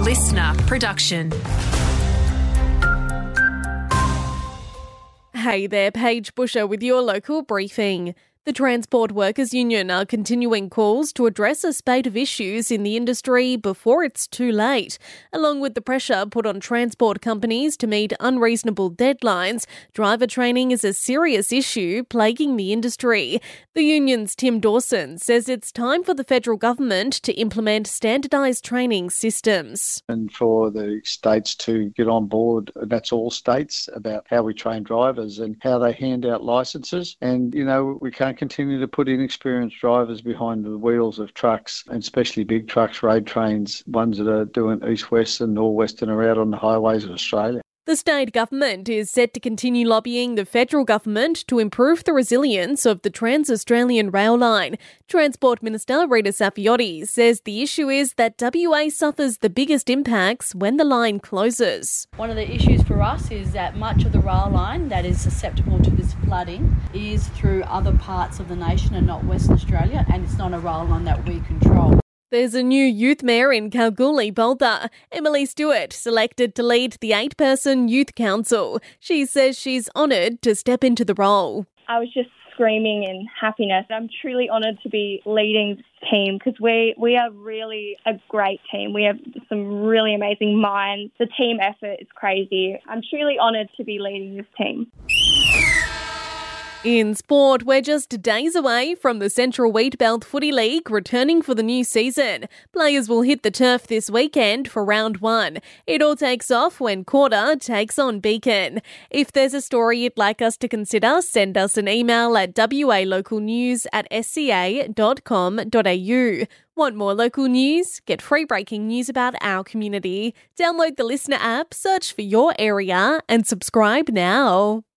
listener production. Hey there, Paige Busher with your local briefing. The Transport Workers Union are continuing calls to address a spate of issues in the industry before it's too late. Along with the pressure put on transport companies to meet unreasonable deadlines, driver training is a serious issue plaguing the industry. The union's Tim Dawson says it's time for the federal government to implement standardised training systems. And for the states to get on board, that's all states, about how we train drivers and how they hand out licences. And, we can't continue to put inexperienced drivers behind the wheels of trucks, and especially big trucks, road trains, ones that are doing east-west and north-west and are out on the highways of Australia. The state government is set to continue lobbying the federal government to improve the resilience of the Trans-Australian rail line. Transport Minister Rita Saffioti says the issue is that WA suffers the biggest impacts when the line closes. One of the issues for us is that much of the rail line that is susceptible to this flooding is through other parts of the nation and not Western Australia, and it's not a rail line that we control. There's a new youth mayor in Kalgoorlie-Boulder. Emily Stewart selected to lead the 8-person youth council. She says she's honoured to step into the role. I was just screaming in happiness. I'm truly honoured to be leading this team because we are really a great team. We have some really amazing minds. The team effort is crazy. I'm truly honoured to be leading this team. In sport, we're just days away from the Central Wheatbelt Footy League returning for the new season. Players will hit the turf this weekend for round 1. It all takes off when Quarter takes on Beacon. If there's a story you'd like us to consider, send us an email at walocalnews@sca.com.au. Want more local news? Get free breaking news about our community. Download the Listener app, search for your area and subscribe now.